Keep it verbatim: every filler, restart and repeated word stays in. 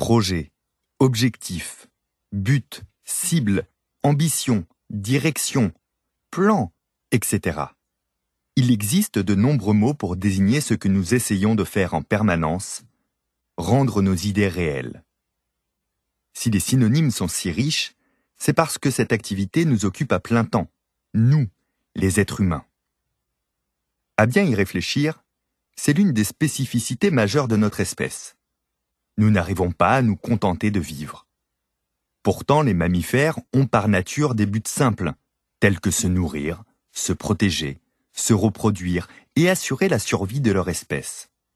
Projet, objectif, but, cible, ambition, direction, plan, et cetera. Il existe de nombreux mots pour désigner ce que nous essayons de faire en permanence, rendre nos idées réelles. Si les synonymes sont si riches, c'est parce que cette activité nous occupe à plein temps, nous, les êtres humains. À bien y réfléchir, c'est l'une des spécificités majeures de notre espèce. Nous n'arrivons pas à nous contenter de vivre. Pourtant, les mammifères ont par nature des buts simples, tels que se nourrir, se protéger, se reproduire et assurer la survie de leur espèce.